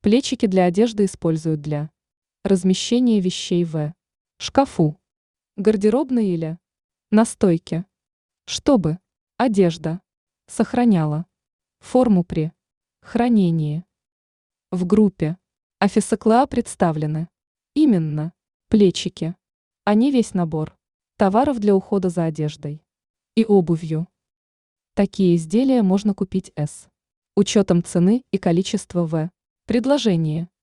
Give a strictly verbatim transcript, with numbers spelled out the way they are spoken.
Плечики для одежды используют для размещения вещей в шкафу, гардеробной или на стойке, чтобы одежда сохраняла форму при хранении. В группе офиса Клео представлены именно плечики, а не весь набор товаров для ухода за одеждой и обувью. Такие изделия можно купить с учетом цены и количества в предложении.